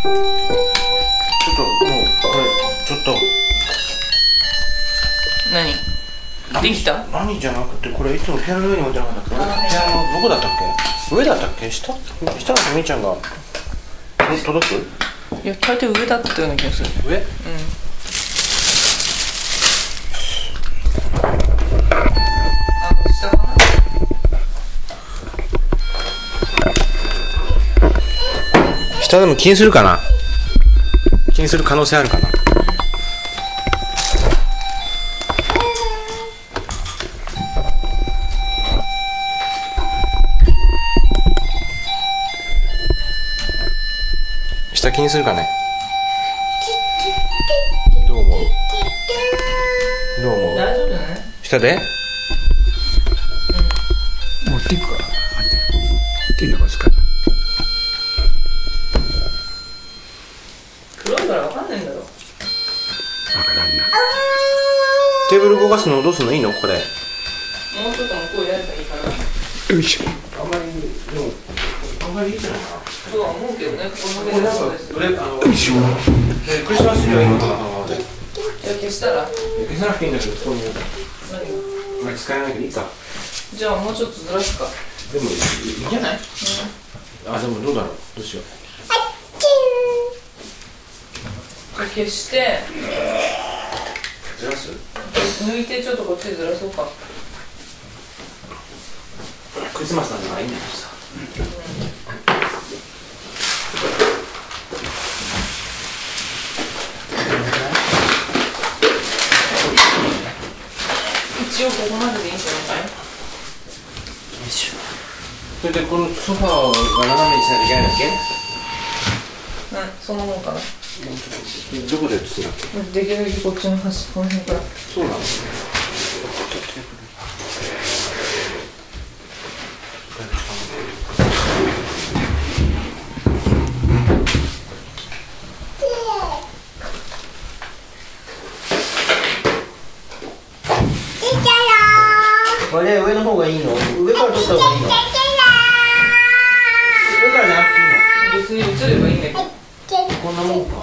もうこれちょっと何できた？ 何じゃなくて、これいつも部屋の上に置いてなかったっけ？部屋のどこだったっけ？上だったっけ？下だとみーちゃんが届く？ いや、大抵上だったような気がする。 上？うん。 下かな？ 下でも気にするかな？気にする可能性あるかな？下気にするかね？どう思う？どう思う？ 大丈夫じゃない？ 下で？ 持っていくから。手伸ばすから。 黒いから分かんないんだろ。 わからんな。 テーブル動かすのどうするの？いいの？これ。 もうちょっと向こうやればいいかな。 よいしょ。 あんまりでもあんまりいいじゃないかな。 そうは思うけどね。このこれなんかそうですよ。 よいしょ。クリスマスツリーはいいのかな？ じゃあ消したら？ 消さなくていいんだけど、ここに。 何が？ あんまり使えないけどいいか。 じゃあもうちょっとずらすか。 でもいいんじゃない？あ、でもどうだろう。どうしよう。 じゃあ消してずらす？ 抜いてちょっとこっちでずらそうか。 クリスマスなんだからいいんだけどさ。 一応ここまででいいんじゃない？ よいしょ。それでこのソファーが斜めにしないといけないんだっけ？ うん、そのもんかな。 どこで映すんだっけ？ できるだけこっちの端、この辺から。 そうなの？これ上の方がいいの？上から撮った方がいいの？上からじゃなくていいの？ 別に映ればいいんだけど。 こんなもんか？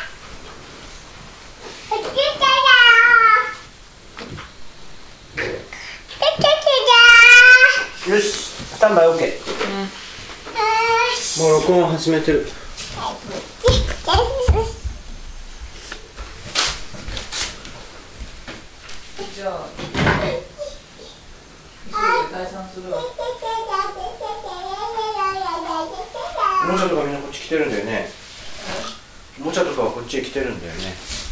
よし、スタンバイ OK。もう録音始めてる。 じゃあ急いで退散するわ。 おもちゃとかみんなこっち来てるんだよね。おもちゃとかはこっちへ来てるんだよね。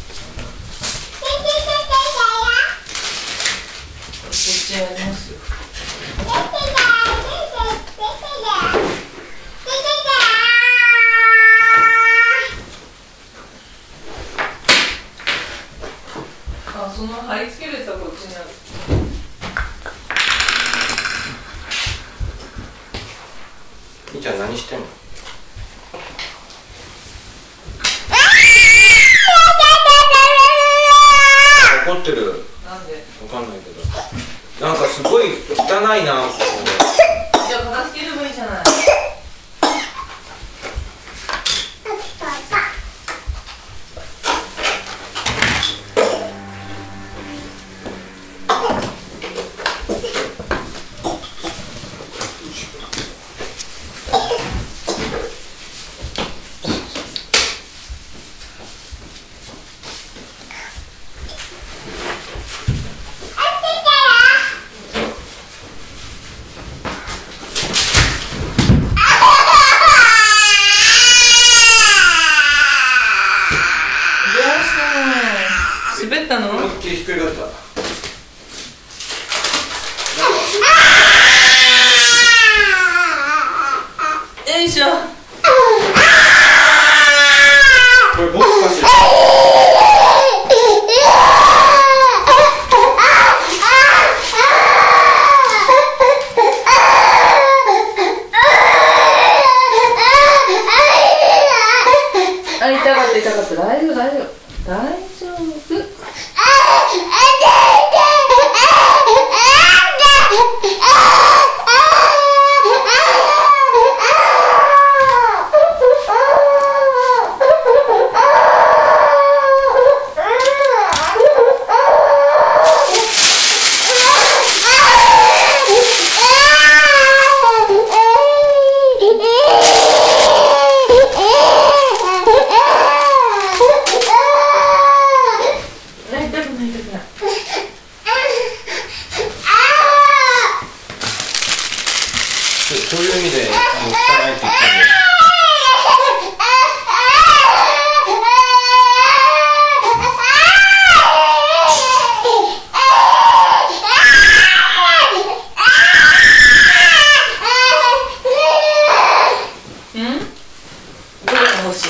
こっちやりますよ。あ、その貼り付けるやつはこっちにある。 みーちゃん何してんの？怒ってる。 なんで？ わかんないけど。なんかすごい汚いな。 じゃあ片付ければいいじゃない。滑ったの？ 思いっきりひっくり返った。 よいしょ。 これ僕かしら？ あ、痛かった痛かった。大丈夫大丈夫大丈夫。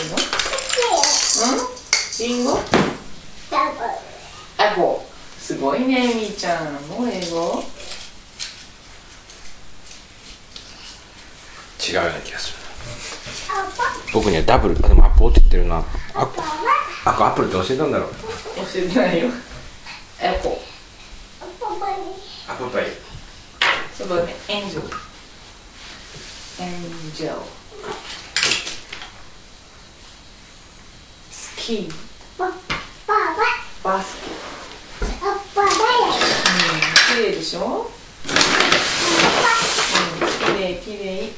の？リンゴ？アポ。すごいね、みーちゃん。もう英語？ 違うような気がする。僕にはダブル、でもアップルって言ってるな。アップルって教えたんだろう。 教えてないよ。アポ。 アップルパイ。 すごいね、エンジェル。エンジェル。スキー。バスケ。綺麗でしょ？綺麗綺麗。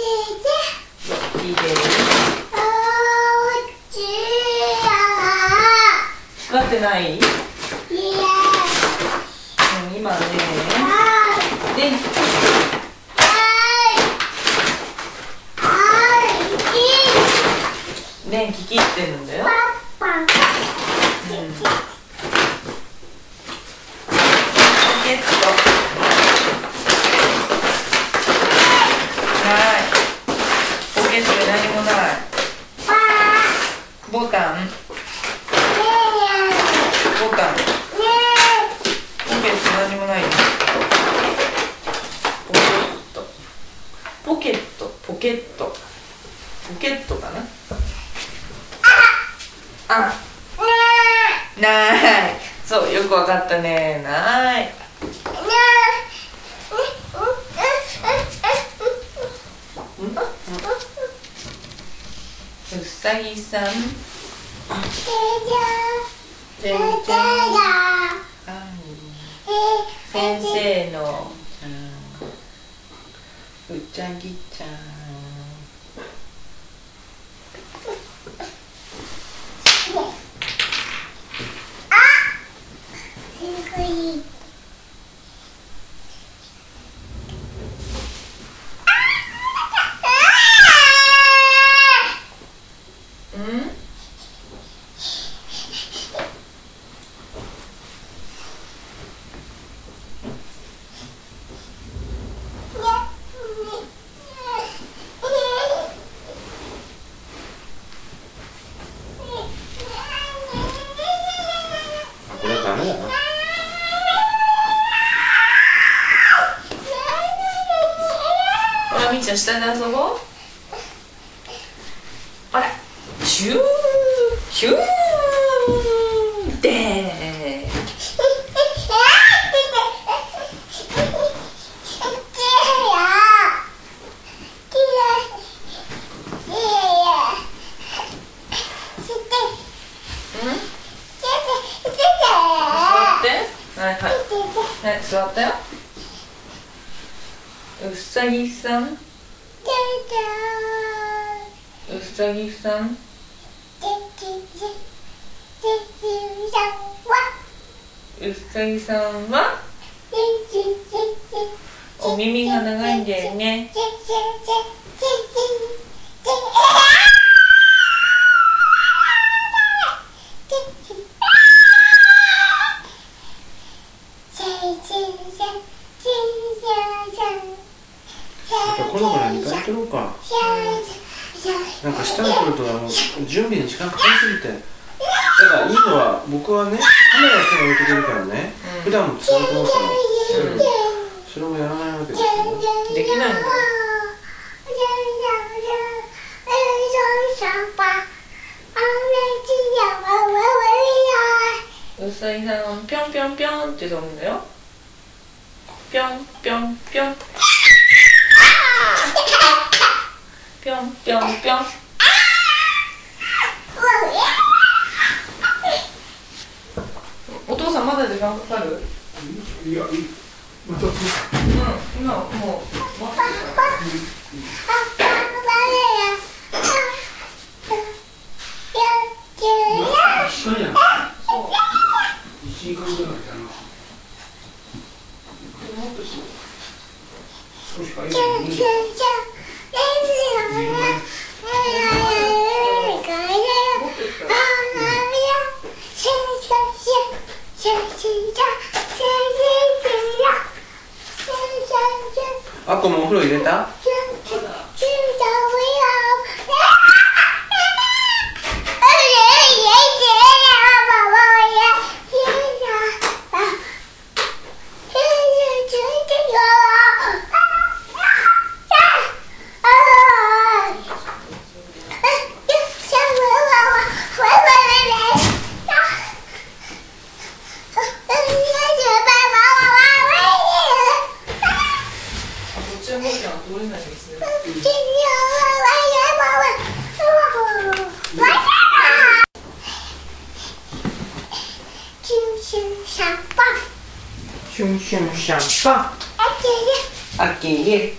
使ってない？今ね、電気。電気切ってるんだよ。ポケット。ない。ポケットで何もない。ボタン。ボタン。ポケット何もないよ。ポケット。ポケット。ポケットかな。あ。ない。そう、よくわかったね。ない。うさぎさん。先生のうちゃぎちゃん。 これダメだな。 ほら、みーちゃん下で遊ぼう。ほら、シューシューでー。はいはいはい、座ったよ。うさぎさん。うさぎさん。うさぎさんはお耳が長いんだよね。 この子ら2回取ろうか。なんか下に来ると準備に時間かかりすぎて。だからいいのは僕はね、カメラの人が置いてくれるからね、普段も伝わってますから、それをやらないわけですよ。 できないんだよ。うさぎさん、ぴょんぴょんぴょんって飛ぶんだよ。ぴょんぴょんぴょん。ぴょんぴょんぴょん。お父さんまだ時間かかる？ いや、また今もう待ってる。 一緒やん。1時間ぐらいだな。少し早い。 あっこもお風呂入れた？ シュンシュンシャンパン。あけれ。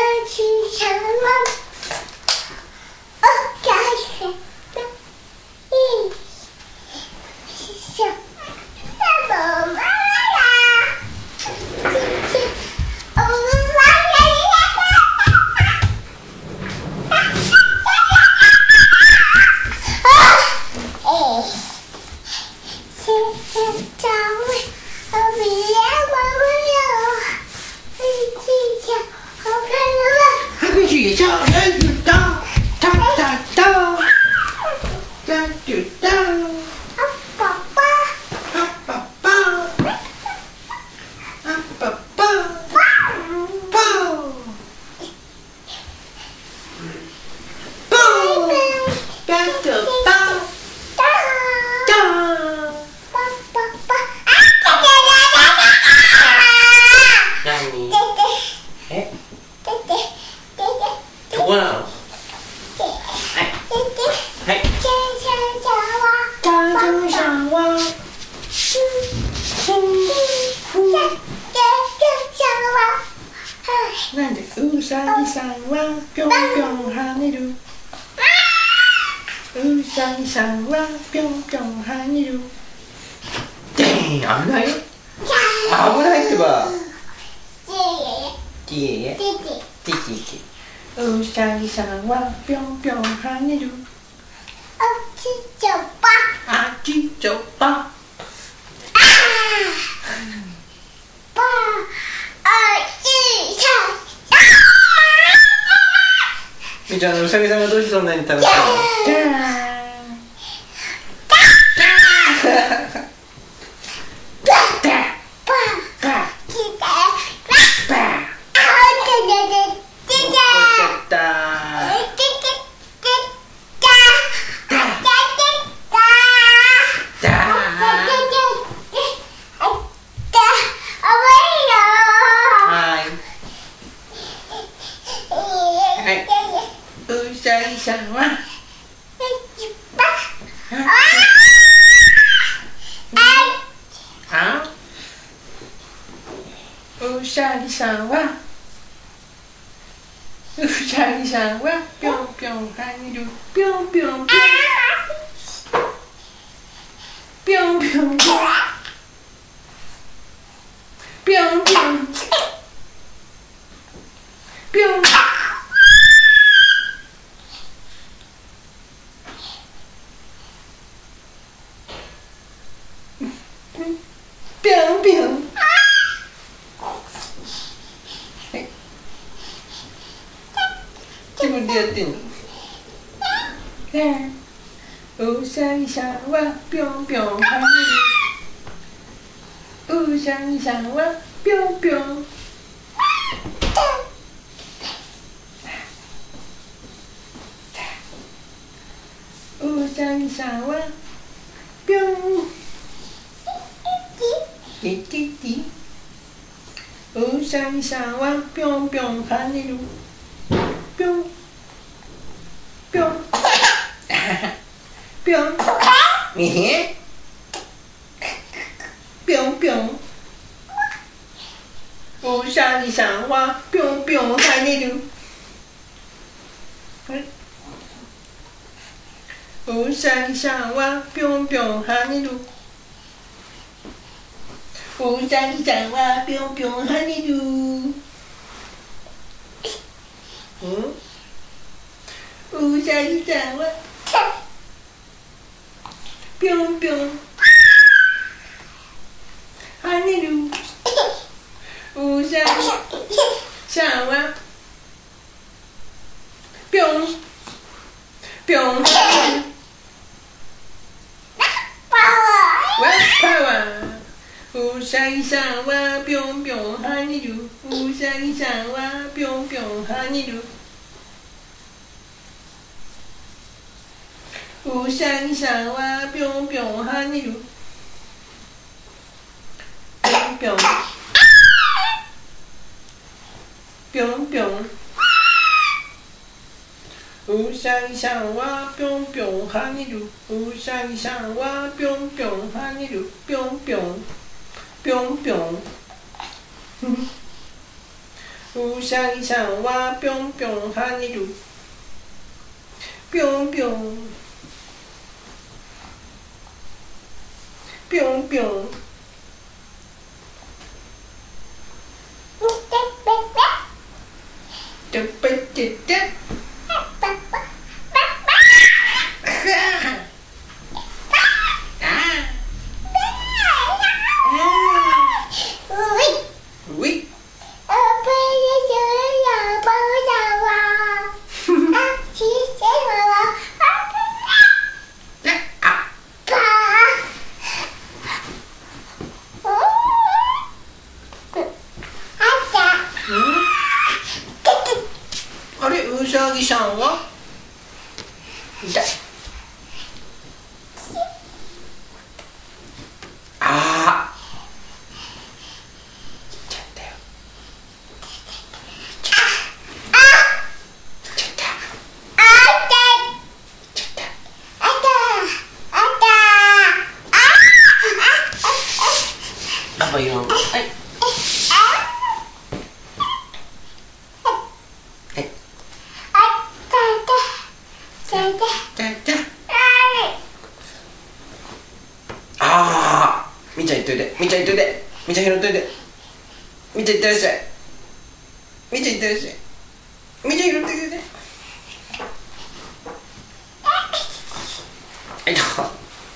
なんでうさぎさんはぴょんぴょん跳ねる。うさぎさんはぴょんぴょん跳ねる。でーん、危ないよ。危ないってば。ティエティティ。うさぎさんはぴょんぴょん跳ねる。あちちょぱ。あちちょぱ。みーちゃん、うさぎさんがどうしてそんなに楽しそうなの？うさぎさんはうさぎさんはぴょんぴょん跳ねる。ぴょんぴょんぴょんぴょんぴょんぴょんぴょんぴょんぴょんぴょん。ぴょんぴょん。はい。自分でやってんの？うさぎさんはぴょんぴょん跳ねる。うさぎさんはぴょんぴょん。うさぎさんはぴょん。ティティティ。うさぎさんはぴょんぴょん跳ねる。ぴょんぴょんぴょん。ぴょんぴょん。うさぎさんはぴょんぴょん跳ねる。うさぎさんはぴょんぴょん跳ねる。うさぎさんはぴょんぴょん跳ねる。うさぎさんはぴょんぴょん跳ねる。うさぎさんはぴょんぴょん跳ねる。パワー。うさぎさんはぴょんぴょん跳ねる。うさぎさんはぴょんぴょん跳ねる。うさぎさんはぴょんぴょん跳ねる。ぴょんぴょんぴょんぴょん。うさぎさんはぴょんぴょん跳ねる。うさぎさんはぴょんぴょん跳ねる。ぴょんぴょんぴょんぴょん。 うさぎさんはぴょんぴょん跳ねる。ぴょんぴょんぴょんぴょん。てっぺってって。あれ、うさぎさんは痛い。ああ、いっちゃったよ。いっちゃった。パパよ。はい。ああ、みーちゃん行っといで、みーちゃん行っといで、みーちゃん拾っといで、みーちゃん行ってらっしゃい、みーちゃん行ってらっしゃい、みーちゃん拾ってくれて。はい、どう。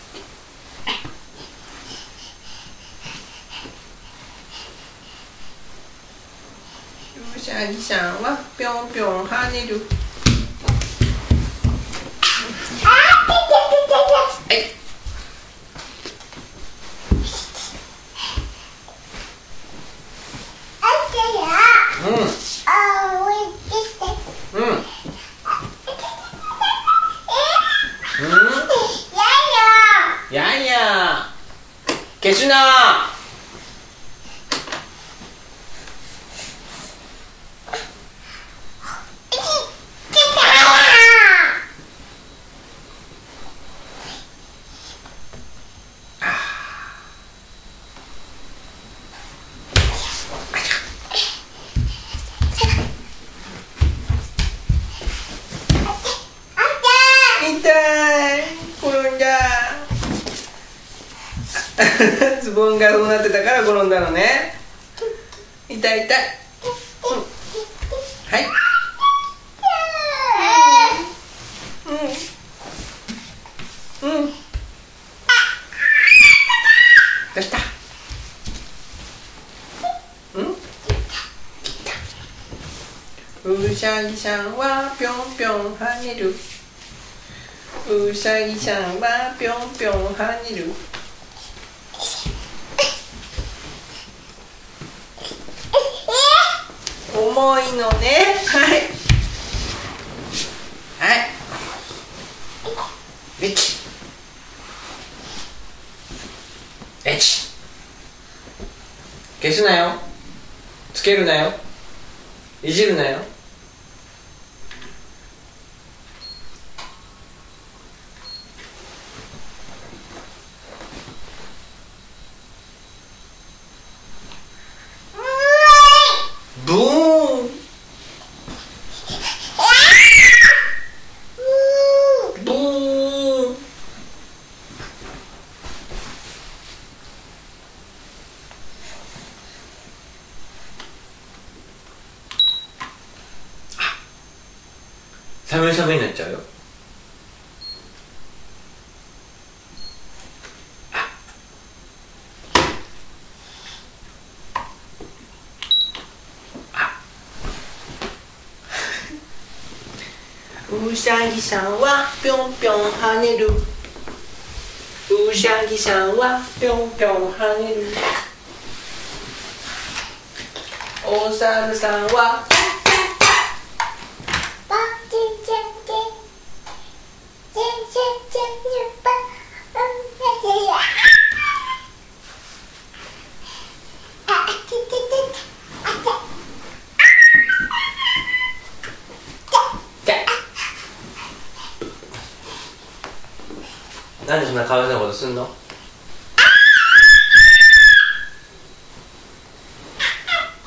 うさぎさんはぴょんぴょん跳ねる。はい。やんや消すな。痛い、転んだ。ズボンがそうなってたから転んだのね。痛い痛い。はい。どうした。うさぎさんはぴょんぴょん跳ねる。うさぎさんはぴょんぴょん跳ねる。重いのね。はいはい。1 1消すなよ、つけるなよ、いじるなよ。ブーンブーン。寒い寒いになっちゃうよ。うさぎさんはぴょんぴょん跳ねる。うさぎさんはぴょんぴょん跳ねる。お猿さんはなんでそんなかわいそうなことすんの？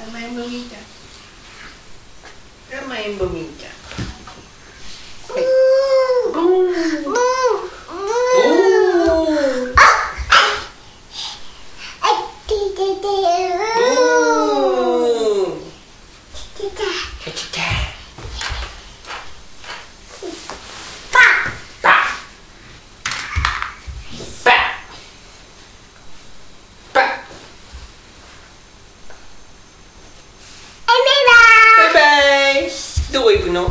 甘えん坊みーちゃん。甘えん坊みーちゃん。はい。ブーン。ブーン。どこ行くの？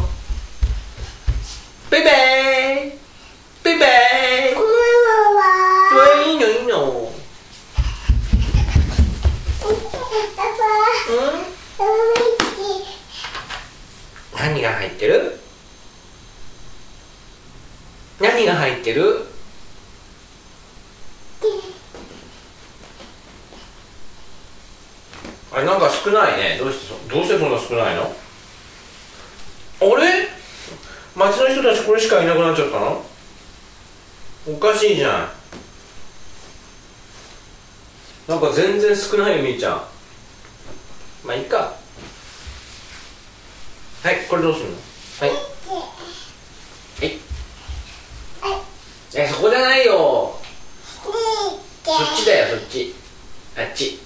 ベイベーベイベー。いいのいいの。何が入ってる？何が入ってる？あれなんか少ないね。どうしてそんな少ないの？あれ？町の人たちこれしかいなくなっちゃったの？おかしいじゃん。なんか全然少ないよみーちゃん。まあいいか。はい、これどうするの？はい。そこじゃないよ。そっちだよ、そっち。あっち。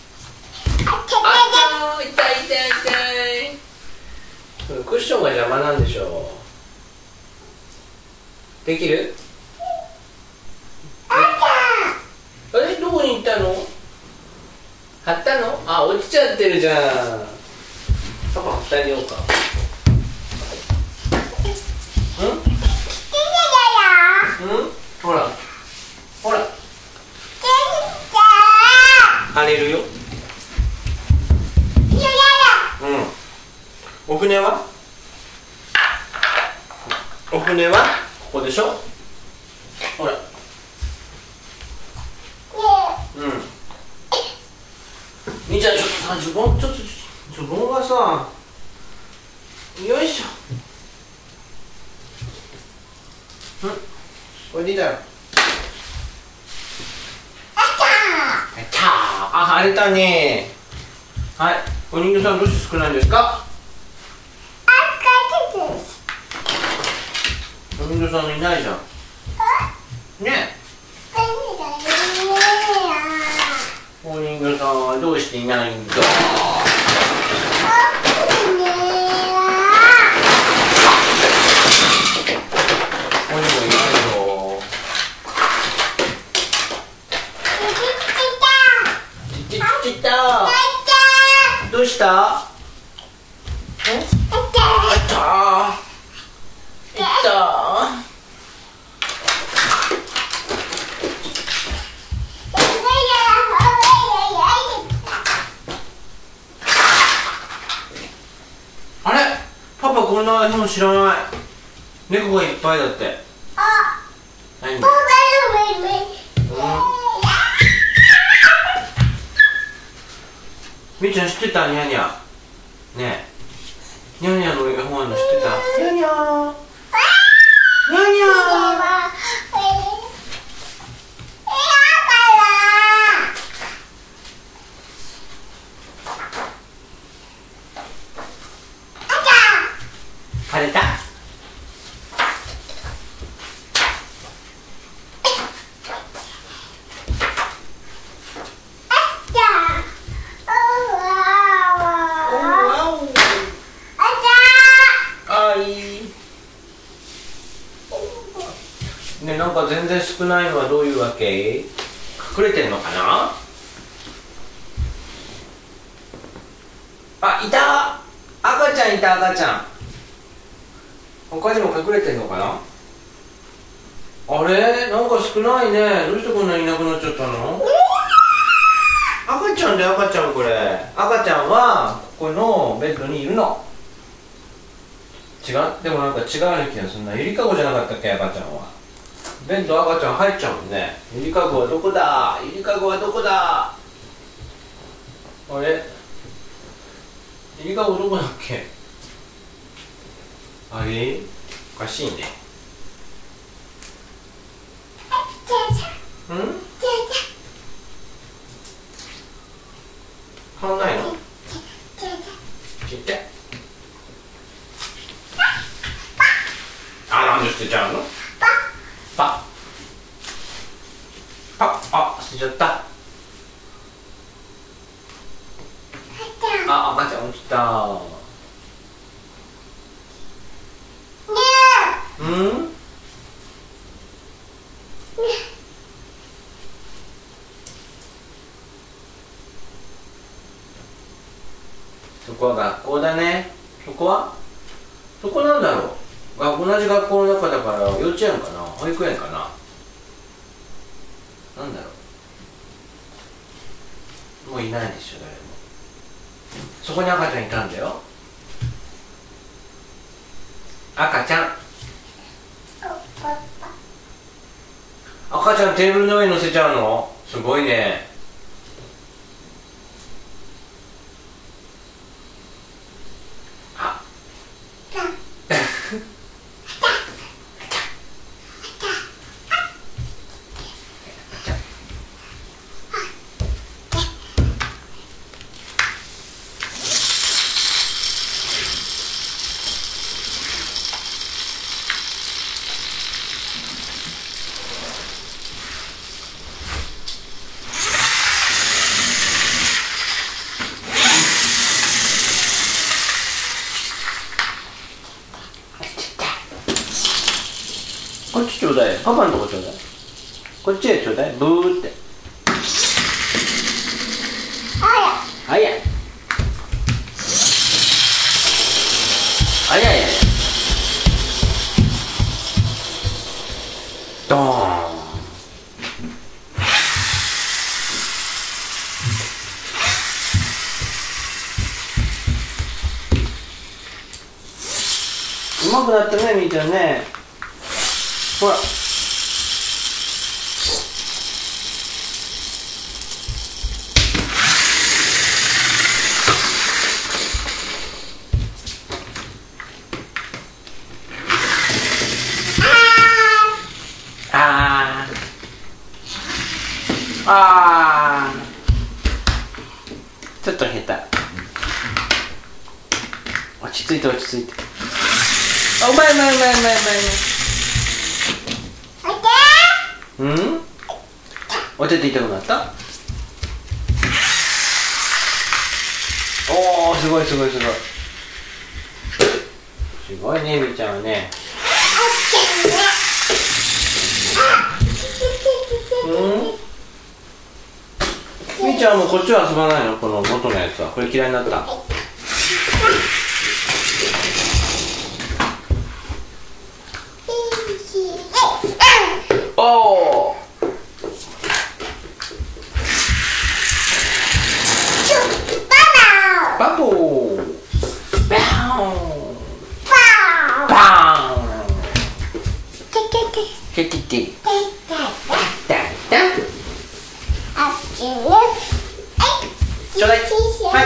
あっ、痛い痛い痛い。クッションが邪魔なんでしょう。できる？あれどこに行ったの？貼ったの？あ、落ちちゃってるじゃん。パパ貼ってあげようか。ほらほら貼れるよ。お船は？お船はここでしょ。ほらみーちゃん、ちょっとさ、ズボンがさ、よいしょ。これでいいだよ。あ、晴れたね。はい、お人形さんどうして少ないんですか？お人形さんいないじゃん。ねえ。お人形さんはどうしていないんだ？ここにもいないよ。ちった。どうした？あった。いった。あれ？パパこんなの知らない。猫がいっぱいだって。何？みーちゃん知ってた？ニャニャ。ねえ。ニャニャの絵本あるの知ってた？ニャニャ。ニャニャ。晴れた？ね、なんか全然少ないのはどういうわけ？隠れてんのかな？あ、いた！赤ちゃんいた、赤ちゃん。他にも隠れてんのかな？あれ？なんか少ないね。どうしてこんなにいなくなっちゃったの？赤ちゃんだよ、赤ちゃん。これ赤ちゃんはここのベッドにいるの。違う？でもなんか違う気がするな。ゆりかごじゃなかったっけ、赤ちゃんは。ベッド赤ちゃん入っちゃうもんね。ゆりかごはどこだ？ゆりかごはどこだ？あれ？ゆりかごどこだっけ？あれ？おかしいね。うん？変わんないの？ 落ちた。うん？そこは学校だね。そこなんだろう。同じ学校の中だから幼稚園かな、保育園かな、なんだろう。もういないでしょ誰も。そこに赤ちゃんいたんだよ。赤ちゃんテーブルの上に乗せちゃうの？すごいね。こっちちょうだい。パパのとこちょうだい。こっちへちょうだい。ブーって。あや。ドーン。うまくなったね、みーちゃんね。ほら。ちょっと下手。落ち着いて。うまい。うん？お手って痛くなった？おー、すごい。すごいね、みーちゃんはね。みーちゃんはもうこっちは遊ばないの？この元のやつは。これ嫌いになった？おー。バボー。バーン。ケ。ちょうだい。はい。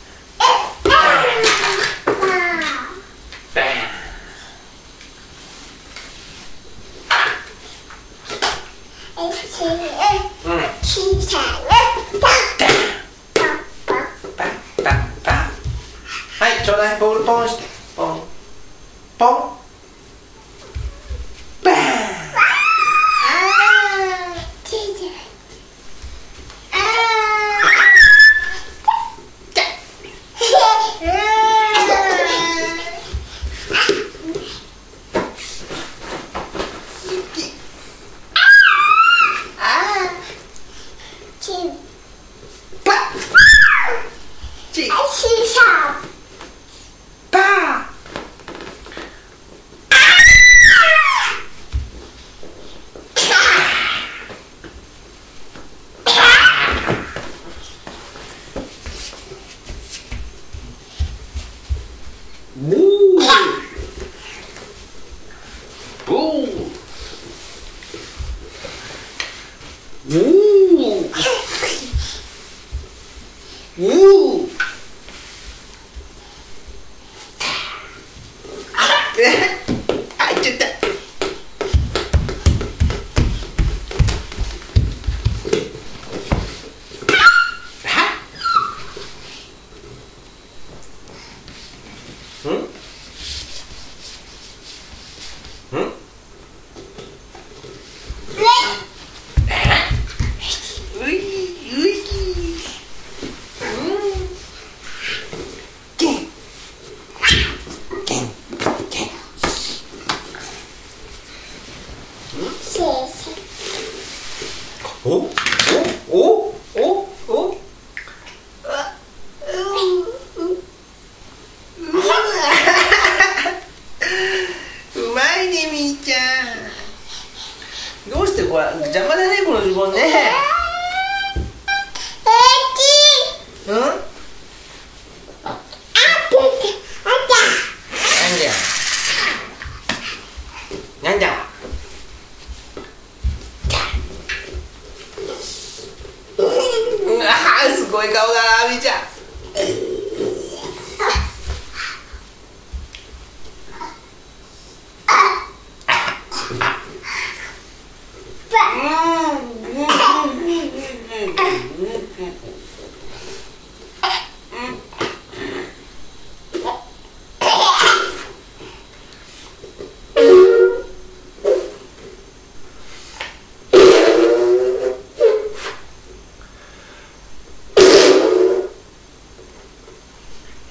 はい、ちょうだい。ボールポンして。ポン。バーン。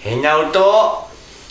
変な音。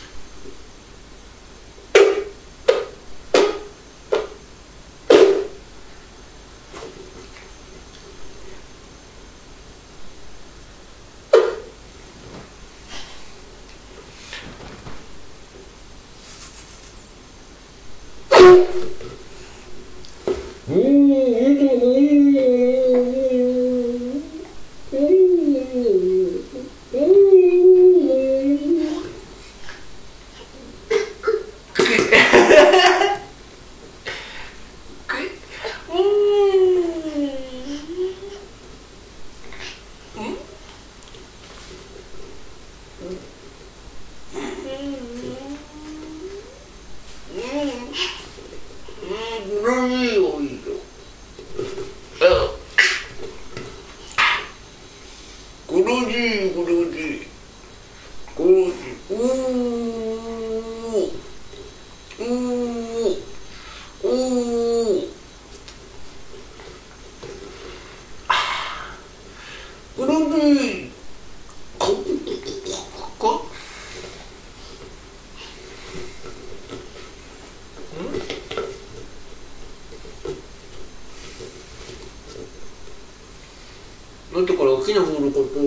だってこれ大きなボールこと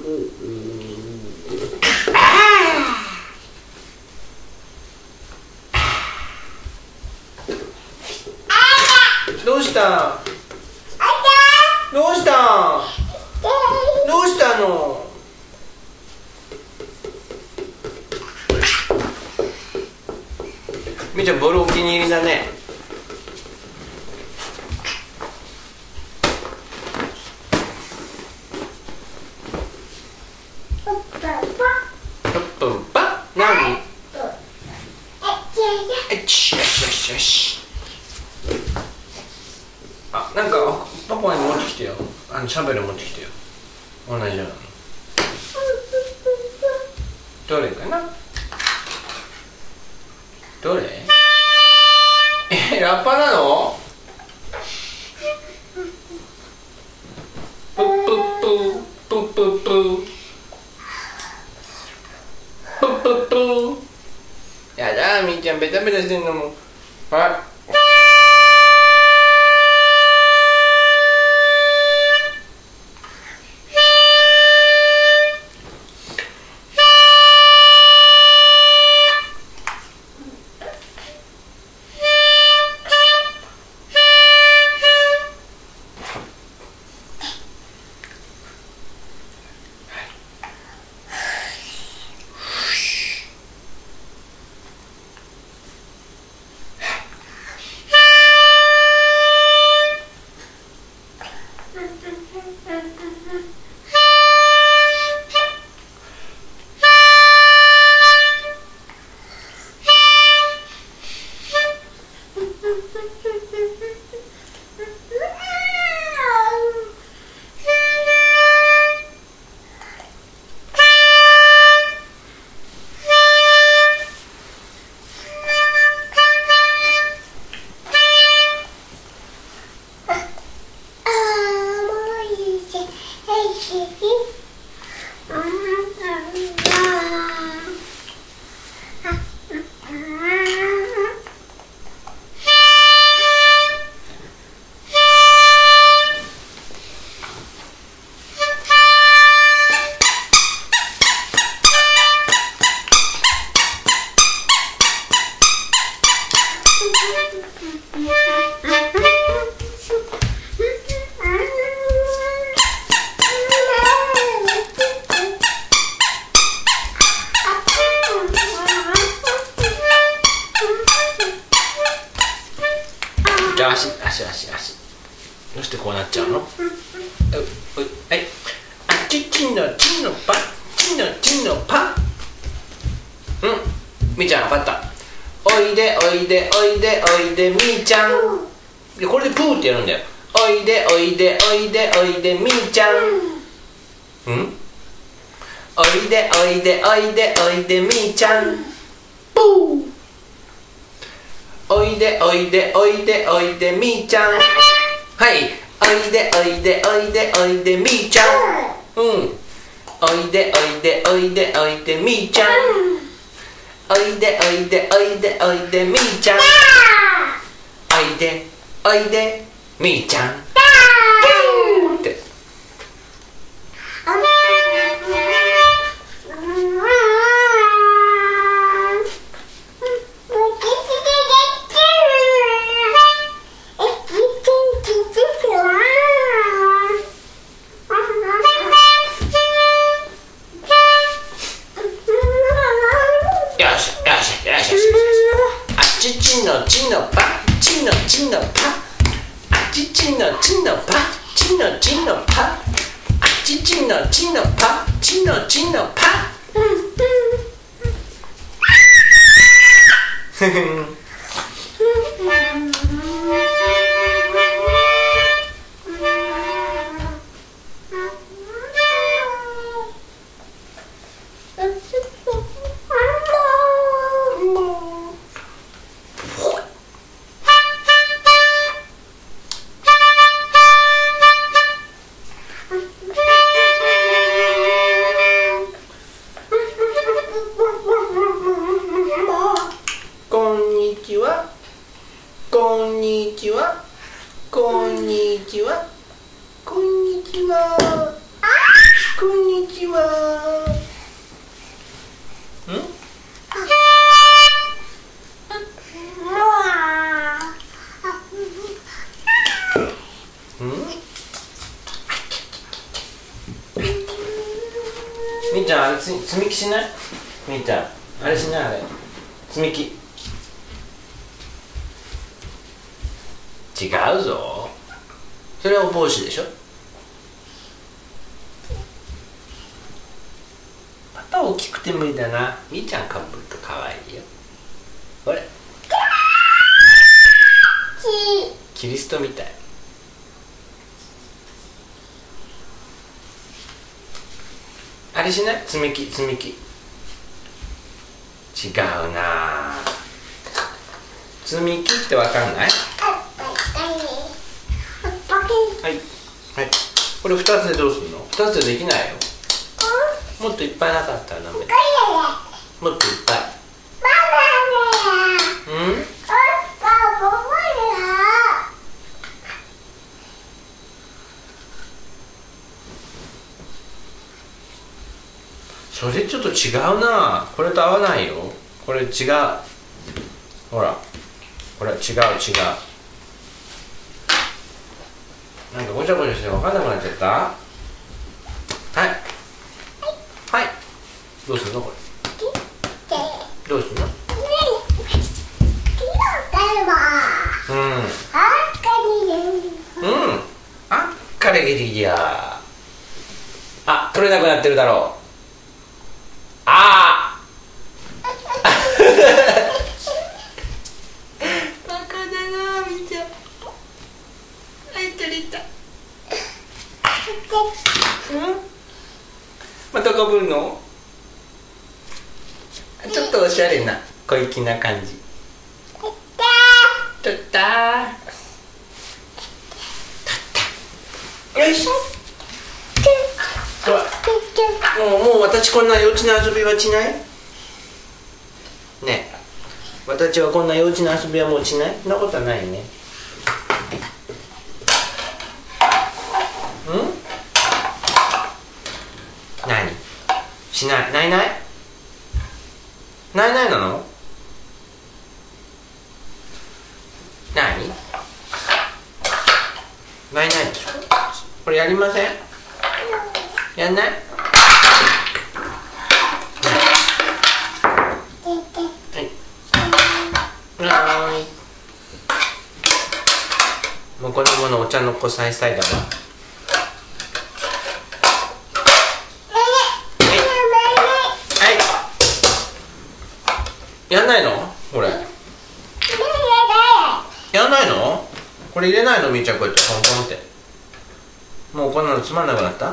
どうしたどうしたどうしたのみーちゃんボールお気に入りだね。何？よしよしよし。あ、なんかパパに持ってきてよ。シャベル持ってきてよ。同じようなの。どれかな？どれ？ラッパなの？プップッププップッププップップ。やだみーちゃんベタベタしてんのも。はい。足どうしてこうなっちゃうの？はい、あちちのちのパちのちのパ。みーちゃん分かった。おいでおいでおいでおいでみーちゃん。これでプーってやるんだよ。おいでおいでおいでおいでみーちゃん。おいでおいでおいでおいでみーちゃん。プー。おいでおいでおいでおいでみーちゃん。はい。おいでおいでおいでおいでみーちゃん。おおいでおいでおいでおいでみーちゃん、おいでおいでおいでおいでみーちゃん、おいでおいでみーちゃんってちのちのぱちのちのぱあちちのちのぱちのちのぱあちちのちのぱちのちのぱふふんこんにちはこんにちはこんにちはこんにちはこんにちはみーちゃんあれ積み木しない？みーちゃんあれしない？あれ積み木違うぞ。それはお帽子でしょ。また大きくて無理だな。みーちゃんかぶるとかわいいよ。これキリストみたい。あれしない？積み木積み木違うな。積み木ってわかんない？はい、はい、これ2つでどうするの？2つでできないよ。もっといっぱいなかったらダメ。もっといっぱい。それちょっと違うな。これと合わないよ。これ違う。ほらこれ違う違う。なんかごちゃごちゃして分かんなくなっちゃった。はいはいどうするのこれ。どうするの。あっかれげりや。あ、取れなくなってるだろう。ああバカだなみーちゃん。はい取れた。またかぶるの？ちょっとおしゃれな小粋な感じ。取ったー。よし。もう私こんな幼稚な遊びはしない？ねえ、私はこんな幼稚な遊びはもうしない？そんなことはないね。何？しない？ないない？ないないなの？何？ないないでしょ？これやりません？やんない？はい。もうこのものお茶の子さいさいだわ。やんないの？これやんないの？これ入れないの？みーちゃんこうやってポンポンって。もうこんなのつまんなくなった？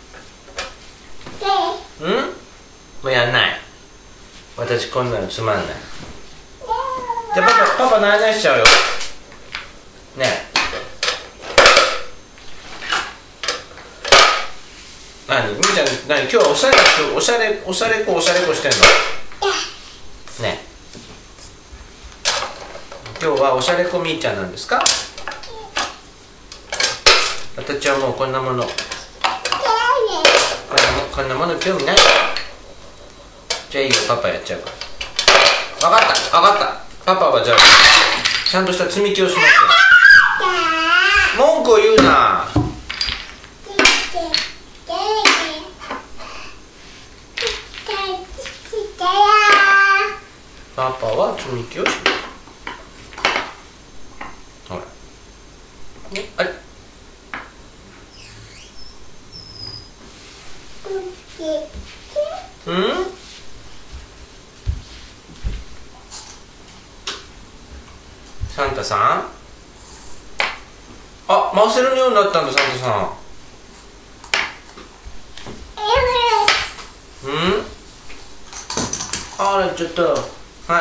もうやんない。私こんなのつまんない。じゃあパパないないしちゃうよ。ねえ。何？みーちゃん何今日はおしゃれこしてんのね。今日はおしゃれこみーちゃんなんですか？私はもうこんなもの興味ない。じゃあいいよ、パパやっちゃうから。分かったパパはじゃあちゃんとした積み木をしますよ。文句を言うな。パパは積み木をします。ほらあれサンタさん、あ、回せるようになったんだ、サンタさん。あら、ちょっとはいはい、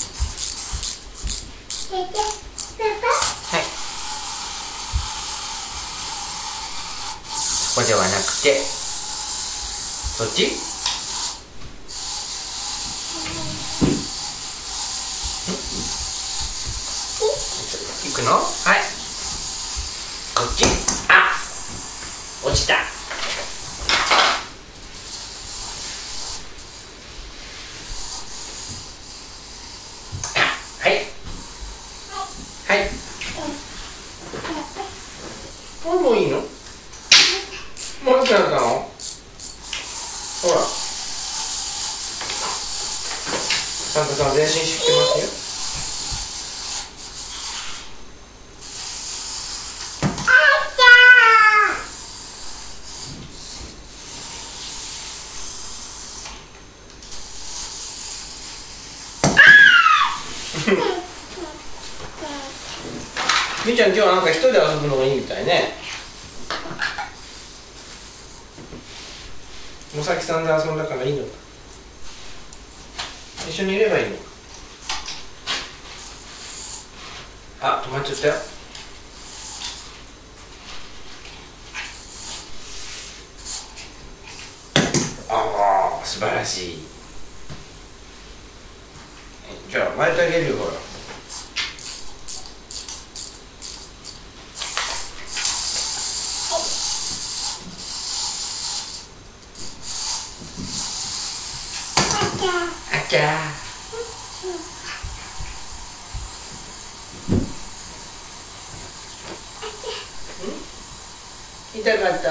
ここではなくてそっち？行くの？はい。こっち？あ、落ちた。はい。はい。もういいの？もう良くなったの？ほら。サンタさん全身湿気ますよ。みーちゃん、今日はなんか一人で遊ぶのがいいみたいね。もさきさんで遊んだからいいのか。一緒にいればいいのか。あ、止まっちゃったよ。ああ、素晴らしい。じゃあ巻いてあげるよ、ほら。あちゃー。痛かった？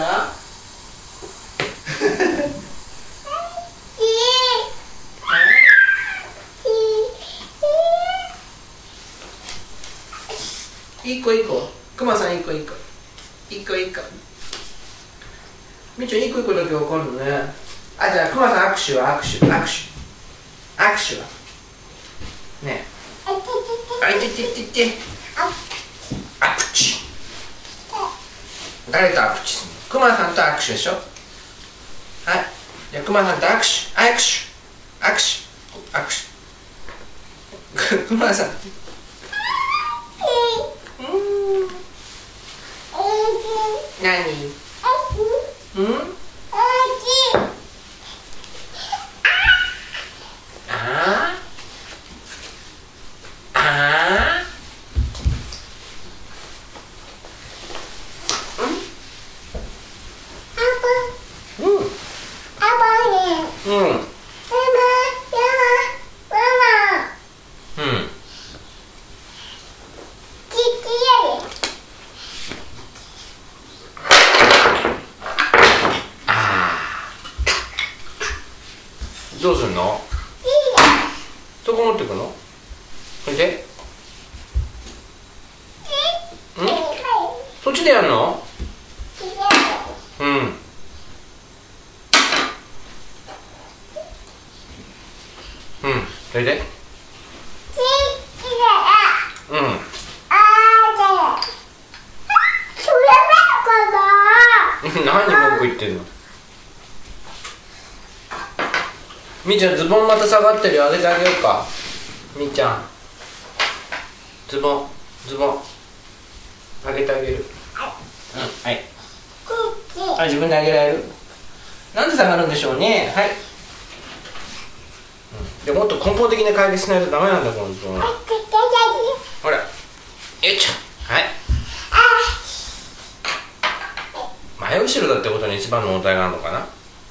一個一個、くまさん一個一個、一個一個。みーちゃん一個一個だけわかるのね。あ、じゃあくまさん握手は握手はねえ。あいてててて。握手。誰と握手するの？くまさんと握手でしょ。はい。じゃあくまさんと握手。くまさん。何？どうすんの？どこ持ってくの？これで？そっちでやるの？それで？何文句言ってんの？みーちゃん、ズボンまた下がってるよ。あげてあげようか。みーちゃん、ズボンあげてあげる。はい。あ、自分であげられる？ なんで下がるんでしょうね。はい、でもっと根本的な解決しないとダメなんだこのズボン。ほら、よいしょ。はい、前後ろだってことに一番の問題があるのかな。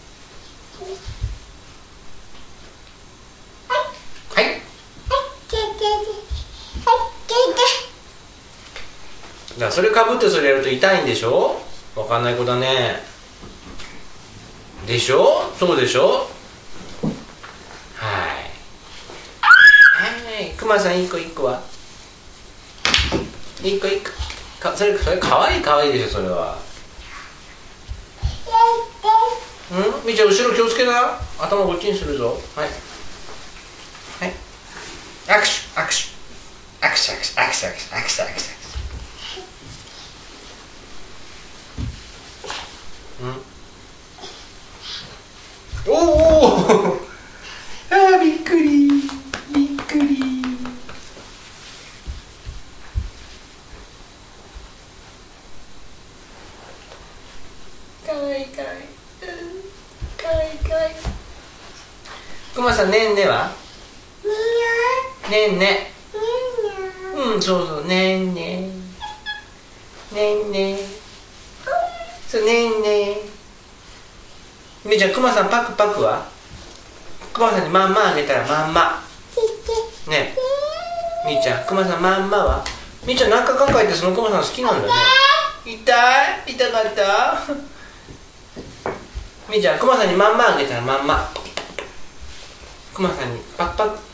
はい、だからそれかぶってそれやると痛いんでしょ。わかんない子だね。でしょ、そうでしょ。はい、くまさん一個一個は一個一個それかわいいかわいいでしょそれは。みーちゃん後ろ気をつけな、頭こっちにするぞ。はいはい、握手握手握手握手握手握手握手握手握手。おおあ、びっくりびっくり。かわいいかわいいかわいいかわいい。くまさん、ねんねはねんね。うん、そうそう、ねんねねんね。そう、ねんね。みーちゃん、くまさんパクパクはくまさんにまんまあげたらまんまね。みーちゃん、くまさんまんまはみーちゃん、なんか抱えてそのくまさん好きなんだね。痛い、痛かったみーちゃん、くまさんにまんまあげたらまんま。くまさんにパクパク。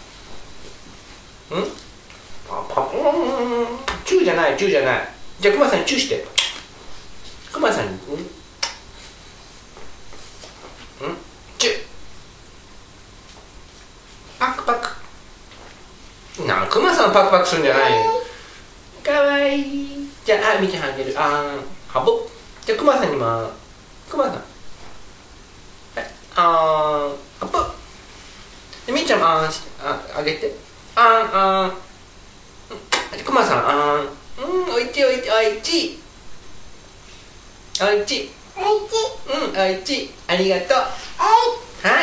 チューじゃない、チューじゃない。じゃあくまさんにチューして。くまさんにチューパクパク。なあ、くまさんパクパクするんじゃないよ。かわいい。じゃあ、みーちゃんあげる。はぼ。じゃあくまさんにくまさん、はい、はぼ。でみーちゃんもあげて。くまさんおいちおいちおいちおいちおいち、ありがとう。はい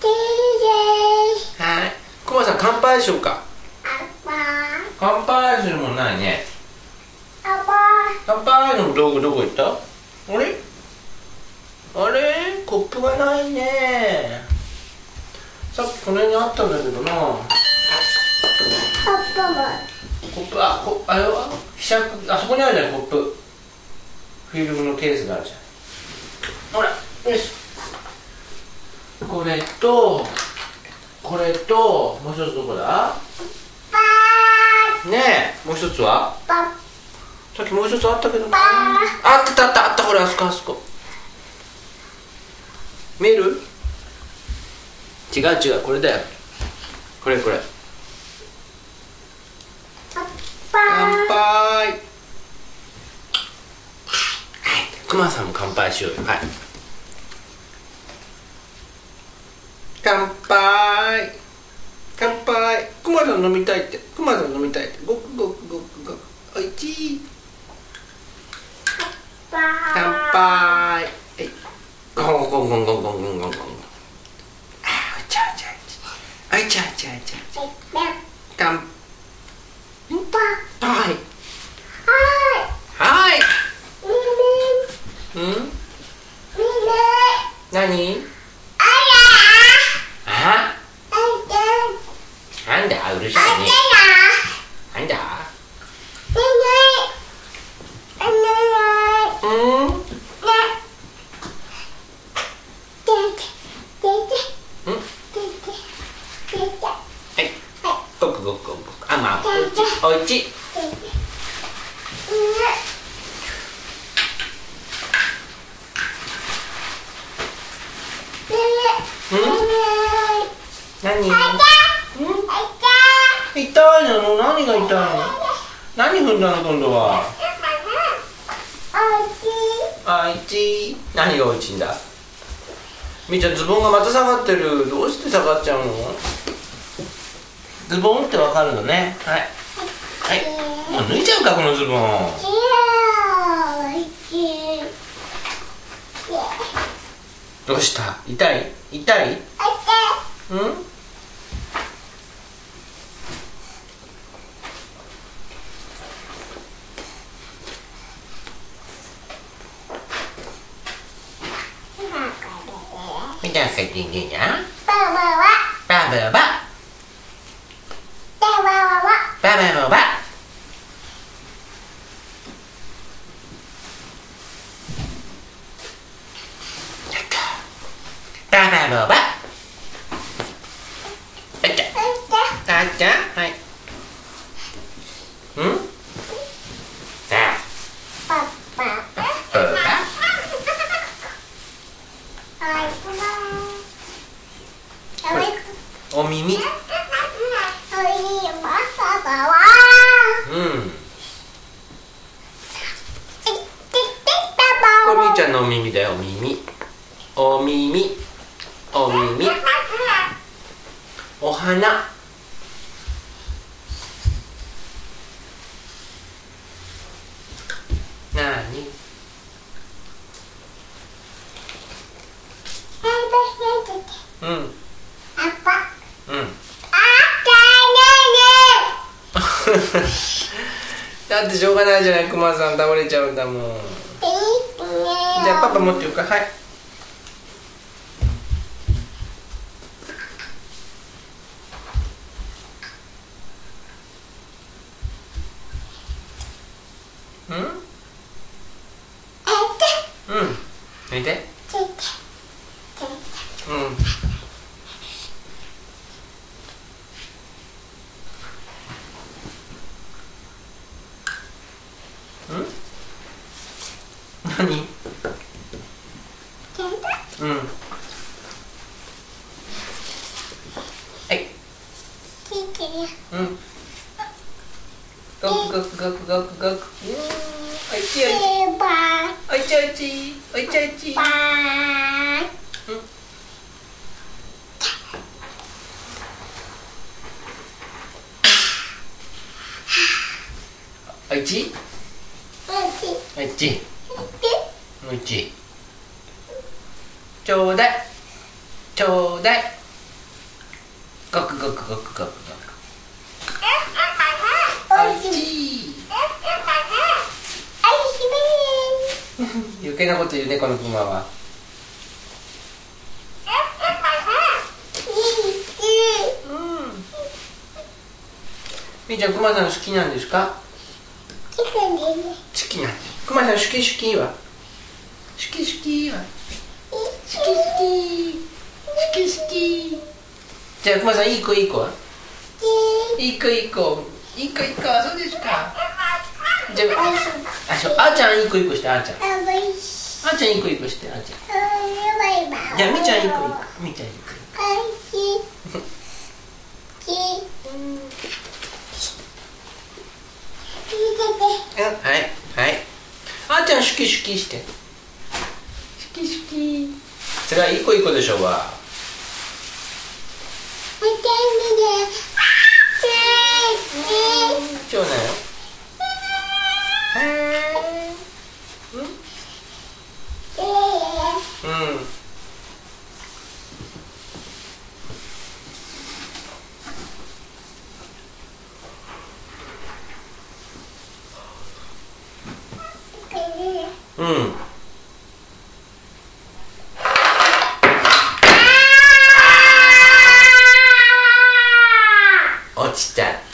はい、くまさん乾杯しようか。乾杯するもんないね。乾杯の道具どこ行った？あれあれ、コップがないね。さっきこの辺にあったんだけどな。コップ、あれはひしゃく、あそこにあるじゃん、コップ。フィルムのケースがあるじゃん。ほら、よし。これとこれと、もう一つどこだ？ねえ、もう一つは？さっきもう一つあったけどな。あったあったあった、ほら、あそこあそこ。見える？違う違う、これだよ。これこれ。乾杯。くまさんも乾杯しようよ。はい。乾杯。乾杯。くまさん飲みたいって。くまさん飲みたいって。ごくごくごくごく。おいちい。乾杯。ゴンゴンゴンゴンゴンゴンゴンゴン。あちゃあちゃあちゃ。あちゃあちゃあちゃ。乾杯。はい。何？なんだ、うるさいね。なんだ？はい。ごくごくごく。おいち。何？痛いの？何が痛いの？何踏んだの今度は？おいち。何がおいちんだ？みーちゃん、ズボンがまた下がってる。どうして下がっちゃうの？ズボンってわかるのね。はいはい、もう脱いじゃうかこのズボン。 どうした？痛い？痛い？うん？みたいな感じでや。バババ。バババ。ババババ。ババババ。あちゃ。あちゃ。はい。うん？あ。ババ。お耳。うん。これみーちゃんのお耳だよ、お耳。お耳。お耳。お花。なに？うん。うん。だってしょうがないじゃない、クマさん倒れちゃうんだもん。じゃあパパ持ってようか。はい。うん？うん。寝て。うん。何？うん。はい。うん。ゴクゴクゴクゴクゴク。おいちおいち。おいちおいち。おいちおいち。うん。おいち。おいち。おいち。ちょうだい。ちょうだい。ゴクゴクゴクゴクゴク。おいち。余計なこと言うね、このクマは。みーちゃん、クマさん好きなんですか？好きなんです。クマさん好き好きは？好き好きは？好き好き。好き好き。じゃあクマさん、いい子いい子は？いい子いい子。いい子いい子、そうですか。じゃあ、あーちゃんいい子いい子して、あーちゃん。あーちゃんいい子いい子して、あーちゃん。じゃあみーちゃんいい子いい子。みーちゃんいい子いい子。はいはい。あーちゃんシュキシュキして。シュキシュキ。それはいい子いい子でしょうわ。今日だよ。うん。うん。落ちちゃった。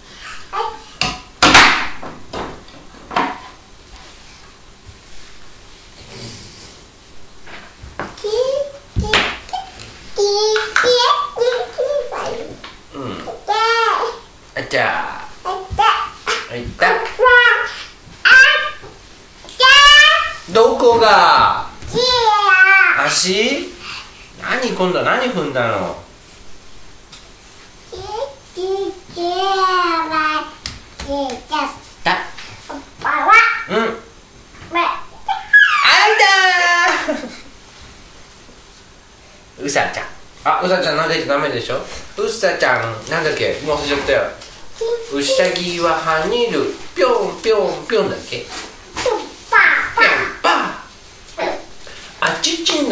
うん。あちゃー。あいた。どこが？足？何今度は何踏んだの？だ。うん。あいたー。うさちゃん。あ、うさちゃん撫でちゃダメでしょ。うさちゃん、なんだっけ、もう忘れちゃったよ。うさぎは跳ねる、ぴょんぴょんぴょんだっけ。ぴょんぱ。あちちん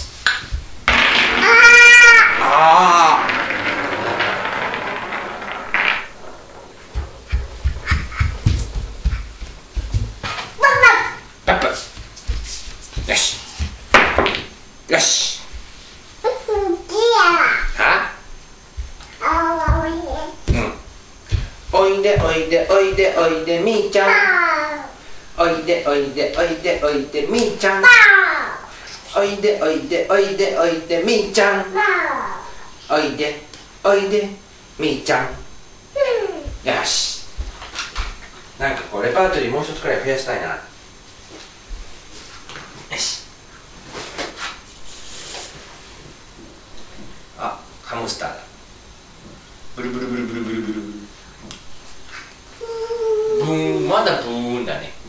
し。ああ。パップ。よし。よし。は？うん。おいでおいでおいでおいでみーちゃん。おいでおいでおいでおいでみーちゃん。おいでおいでおいでおいでみーちゃん。おいでおいでみーちゃん。よし。なんかこうレパートリーもう一つくらい増やしたいな。よし。あ、ハムスターだ。ブルブルブルブルブルブルブル。ブーン、まだブーンだね。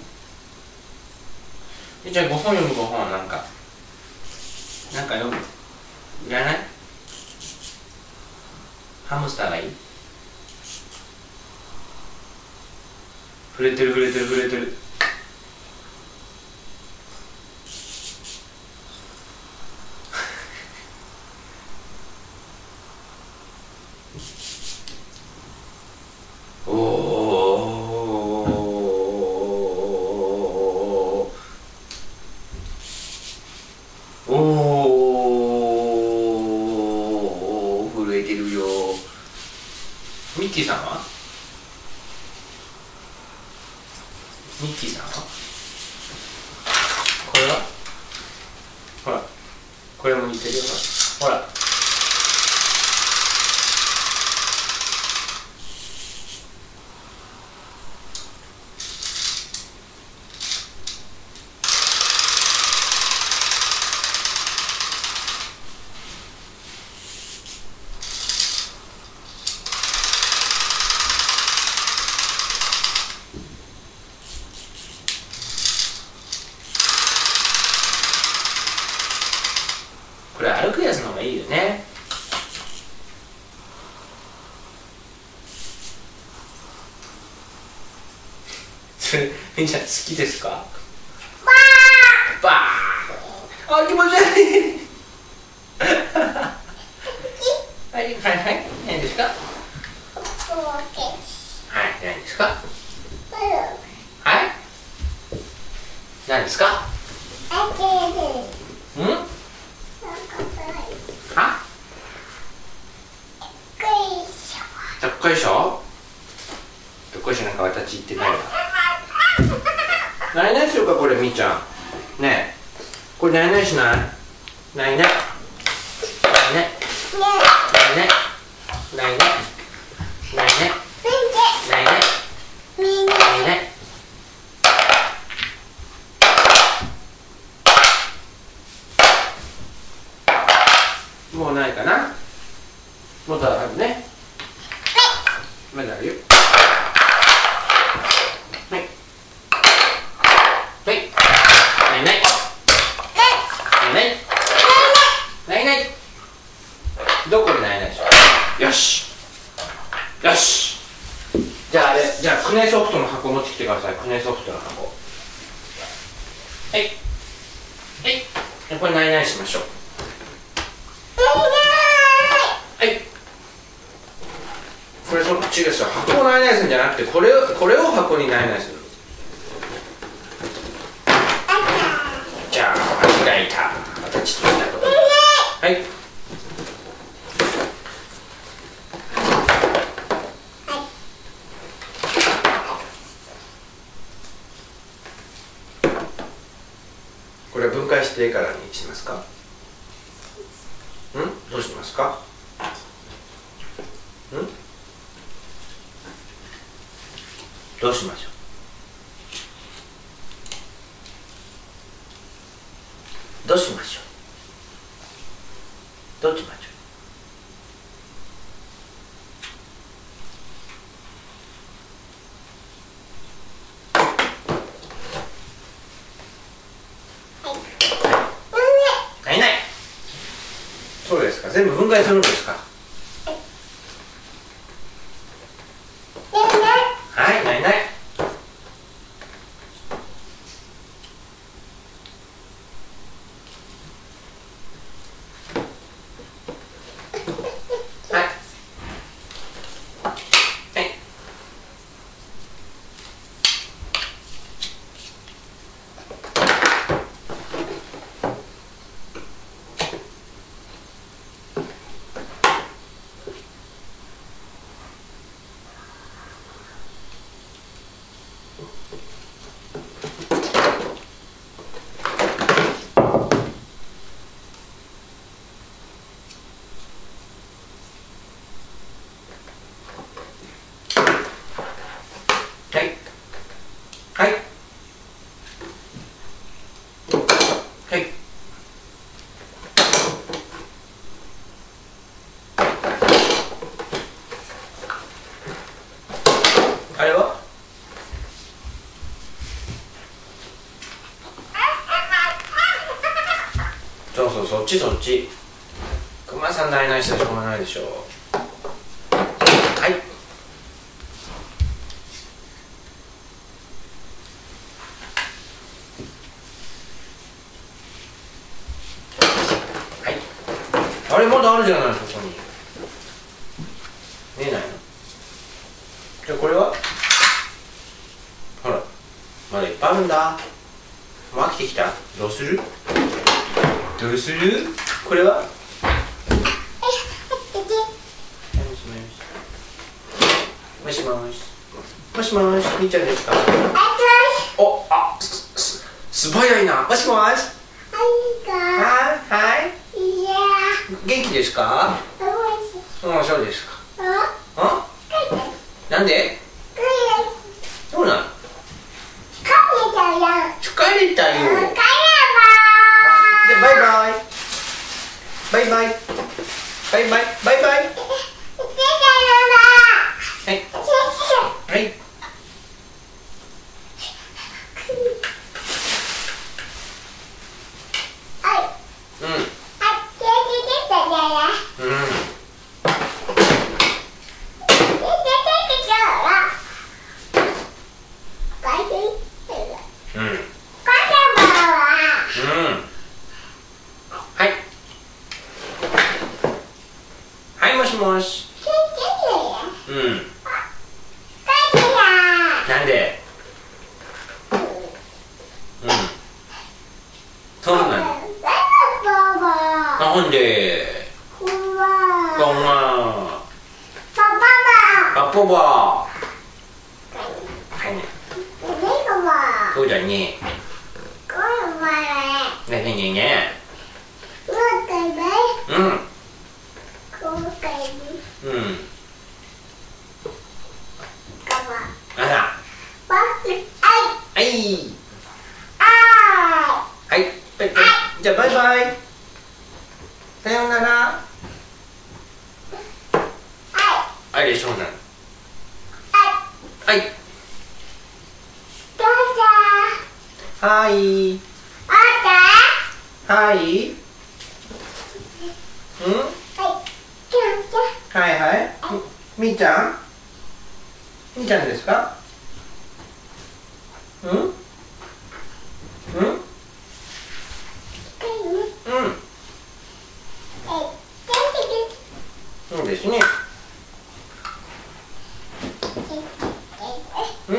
じゃあ5本読む5本なんか読む。いらない？ハムスターがいい？触れてる触れてる触れてる。おおお、震えてるよ。ミッキーさんは？ミッキーさんは？これは？ほら、これも似てるよ。ほら。これ歩くやつの方がいいよね。それみんな好きですか？バーあ、気持ち悪い。はいはいはい、何ですか？はい、何ですか？はい、何ですか？うん？は？どっこいしょ？どっこいしょなんか私言ってないわ。ないないしようかこれみーちゃん。ねえ、これないないしない？ないね。ないね。ないね。ないね。ないね。ないね。ないね。もうないかな。もっとあるね。まだあるよ。はい。はい。ないない。ないない。ないない。 しよし。じゃあクネソフトの箱持ってきてください。クネソフトの箱。はいはい。これナイナイしましょう。はい。これそっちですよ。箱をナイナイするんじゃなくて、これを箱にナイナイする。じゃあ間違えた。またちょっと見たこと。はい。これ分解してからにしますか？どうしますか？どうしましょう？どうしましょう？どっちましょう？ないない。そうですか。全部分解するんですか？はい、ないない。あれは？そうそう、そっち。クマさんないないしたらしょうがないでしょう。はい。はい。あれまだあるじゃない、そこに。見えないの？じゃあこれは？ほら、まだいっぱいあるんだ。もう飽きてきた。どうする？これは？もしもし。もしもし、みーちゃんですか？お、素早いな。もしもし。はい。元気ですか？そうですか。なんで？そうなの？疲れたよ。じゃあバイバイ。バイバイ。はい。はい。もしもし。なんで？そうなの？なんで？パパ。そうだね。ね。あら。はい。はい。じゃあバイバイ。さようなら。はい、そうなの。はい。はい。はい。 はいはい。みーちゃん？みーちゃんですか？うん？うん？そうですね。うん。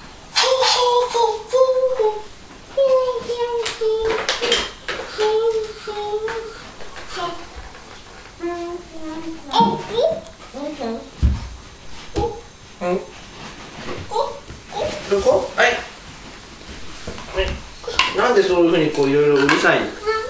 どこ？はい。なんでそういうふうにこういろいろうるさいの？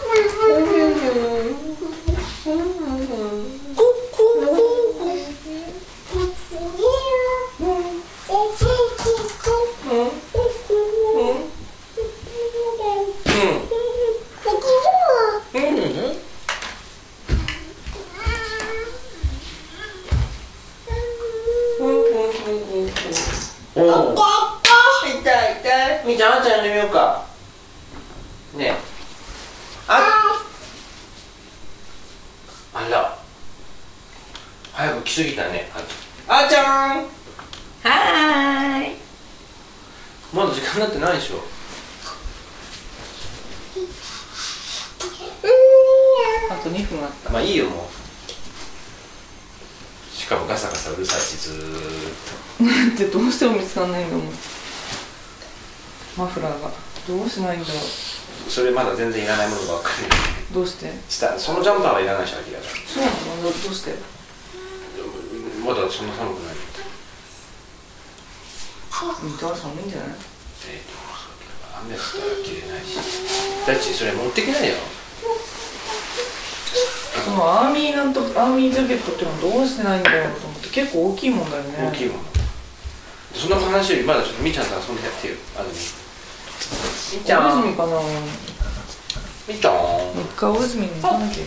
みーちゃん、あんちゃん呼んでみようか。ねえ。あら。早く来すぎたね。あーちゃん。 はーい。 まだ時間になってないでしょ。 あと2分あった。 まあいいよもう。しかもガサガサうるさいし、ずーっと。 でどうしても見つかんないんだもん。マフラーがどうしないんだろう。 それまだ全然いらないものばっかり。 どうして？ そのジャンパーはいらないし、アキラちゃん。 そうなの？どうして？ まだそんな寒くない。 水戸は寒いんじゃない？ 雨だったら着れないし。だっちそれ持ってきないよ。 そのアーミージャケットっていうのはどうしてないんだよと思って。結構大きいもんだよね。 大きいもの。そんな話よりまだちょっとみーちゃんと遊んでやってよ。みーちゃん。 大泉かな。 みーちゃん。 3日大泉に行かなきゃいけない。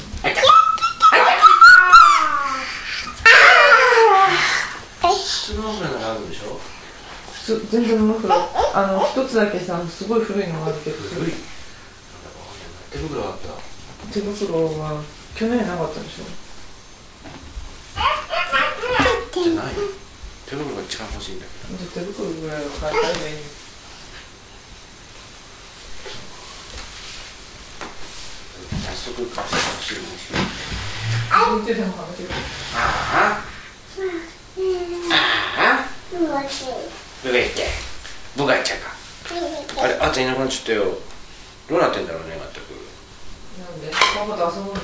普通のマフラーならあるんでしょ？ 全然マフラー一つだけさ、すごい古いのがあるけど。 古い？手袋あった？ 手袋は去年なかったでしょ。 じゃない。手袋が一番欲しいんだけど。 手袋ぐらいは買えたらいい。 早速貸してほしいんですよ。 手でもはめてる。 ああ。どこ行って？僕が行っちゃうか。あれ、あっちゃんいなくなっちゃったよ。どうなってんだろうね、まったく。 なんで？パパと遊ぶんだって。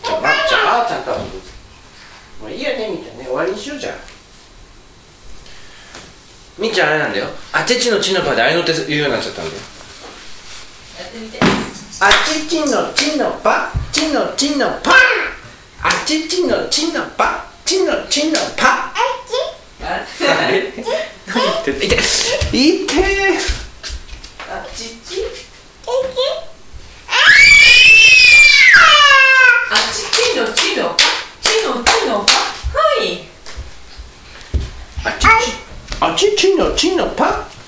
じゃあ、あーちゃんと遊ぶ。もういいよね、みーちゃんね。終わりにしようじゃん。みーちゃんあれなんだよ。あちちのちのぱであいの手言うようになっちゃったんだよ。 やってみて。 あちちのちのぱ、ちのちのぱ。あちちのちのぱ、ちのちのぱ。何言ってんの？いてあちち。あちちのちのぱ、ちのちのぱ。はい。 あちちのちのぱ。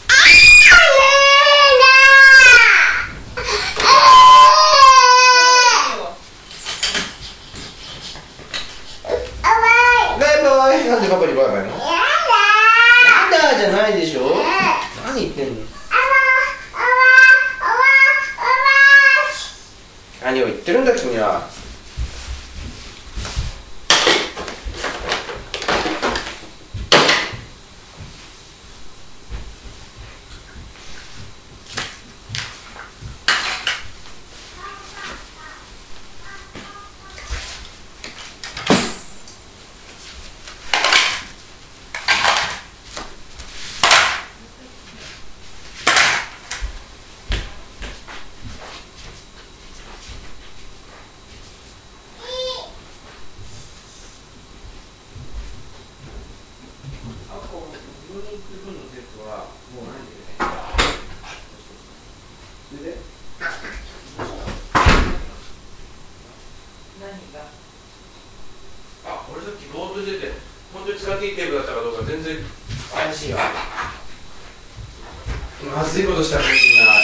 なんでパパにバイバイの？やだじゃないでしょ。何言ってんの？何を言ってるんだ君は。俺さっきぼーっとしてて、本当に使っていいテープだったかどうか全然怪しいわ。まずいことしたかもしれない。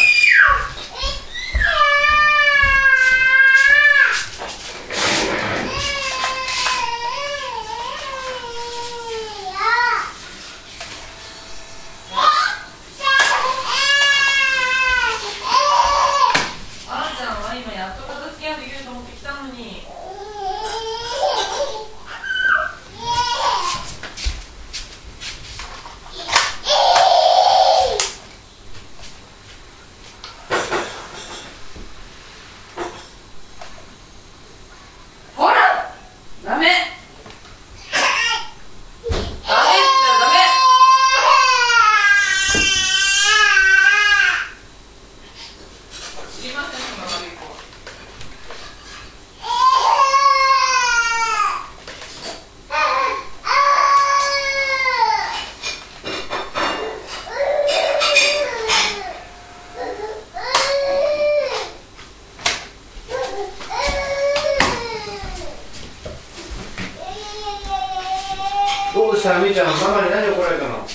したらみーちゃん、ママに何怒られたの？みー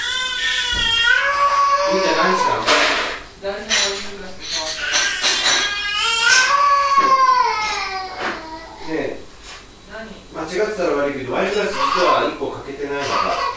ちゃん何したの？ 大事なオイルグラスでねえ、 何？ 間違ってたら悪いけどワイングラス実は1個欠けてないのか。